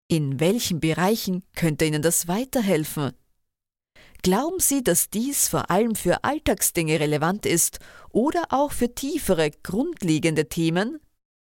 In welchen Bereichen könnte Ihnen das weiterhelfen? Glauben Sie, dass dies vor allem für Alltagsdinge relevant ist oder auch für tiefere, grundlegende Themen?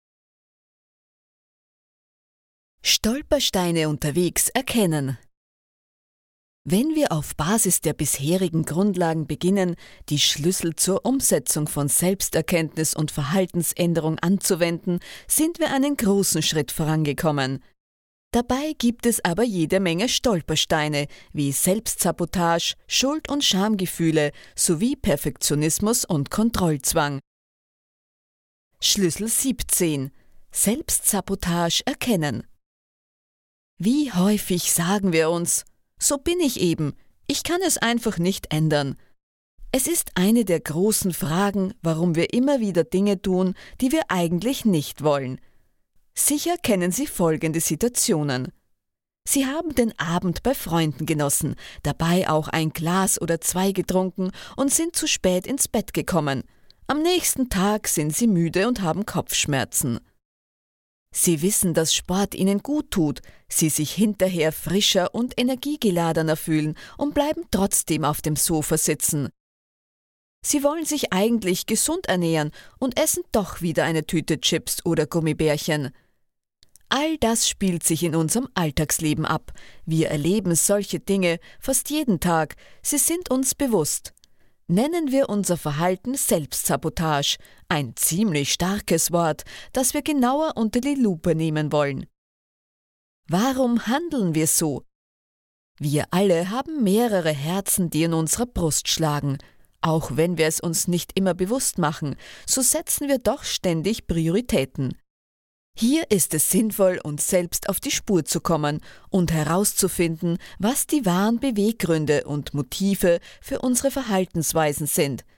Stolpersteine unterwegs erkennen. Wenn wir auf Basis der bisherigen Grundlagen beginnen, die Schlüssel zur Umsetzung von Selbsterkenntnis und Verhaltensänderung anzuwenden, sind wir einen großen Schritt vorangekommen. Dabei gibt es aber jede Menge Stolpersteine wie Selbstsabotage, Schuld- und Schamgefühle sowie Perfektionismus und Kontrollzwang. Schlüssel 17. Selbstsabotage erkennen. Wie häufig sagen wir uns: So bin ich eben, ich kann es einfach nicht ändern. Es ist eine der großen Fragen, warum wir immer wieder Dinge tun, die wir eigentlich nicht wollen. Sicher kennen Sie folgende Situationen. Sie haben den Abend bei Freunden genossen, dabei auch ein Glas oder zwei getrunken und sind zu spät ins Bett gekommen. Am nächsten Tag sind Sie müde und haben Kopfschmerzen. Sie wissen, dass Sport Ihnen gut tut, Sie sich hinterher frischer und energiegeladener fühlen und bleiben trotzdem auf dem Sofa sitzen. Sie wollen sich eigentlich gesund ernähren und essen doch wieder eine Tüte Chips oder Gummibärchen. All das spielt sich in unserem Alltagsleben ab. Wir erleben solche Dinge fast jeden Tag. Sie sind uns bewusst. Nennen wir unser Verhalten Selbstsabotage, ein ziemlich starkes Wort, das wir genauer unter die Lupe nehmen wollen. Warum handeln wir so? Wir alle haben mehrere Herzen, die in unserer Brust schlagen. Auch wenn wir es uns nicht immer bewusst machen, so setzen wir doch ständig Prioritäten. Hier ist es sinnvoll, uns selbst auf die Spur zu kommen und herauszufinden, was die wahren Beweggründe und Motive für unsere Verhaltensweisen sind.